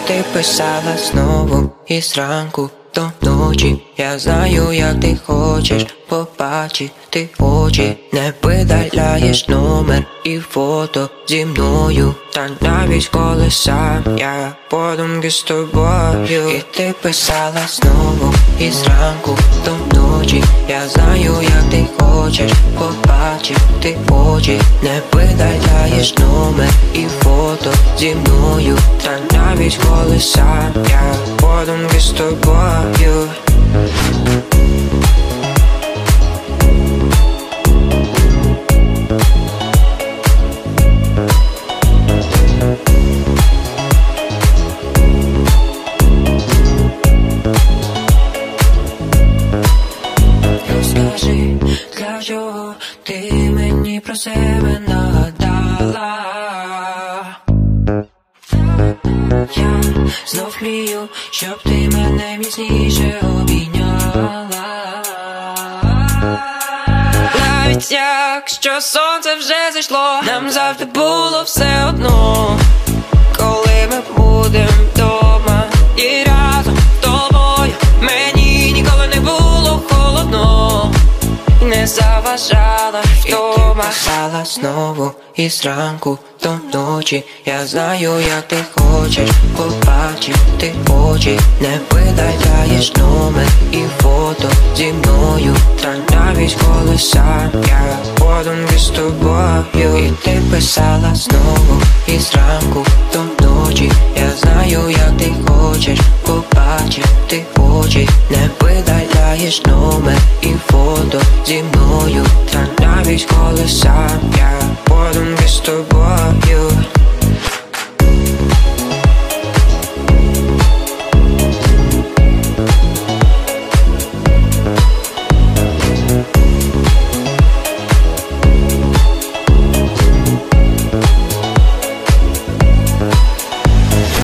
ти писала знову і зранку до ночі. Я знаю, як ти хочеш побачити очі. Не видаляєш номер і фото зі мною. Та навіть коли сам я подумки з тобою. І ти писала знову і зранку до ночі. Я знаю, як ти хочеш побачити очі. Не видаляєш номер і фото зі мною. Та навіть коли сам я подумки з тобою. Розкажи, для чого ти мені про себе нагадала? Я знов мрію, щоб ти мене міцніше обійняла. Навіть якщо сонце вже зайшло, нам завжди було все одно, коли ми будем вдома і разом з тобою. Мені ніколи не було холодно, і не заважала вдома. І ти писала знову і зранку до ночі. Я знаю, як ти хочеш побачити очі. Не видаляєш номер і фото зі мною. Та навіть коли сам я подумки з тобою. І ти писала знову і зранку до ночі. Я знаю, як ти хочеш побачити очі. Не видаляєш номер і фото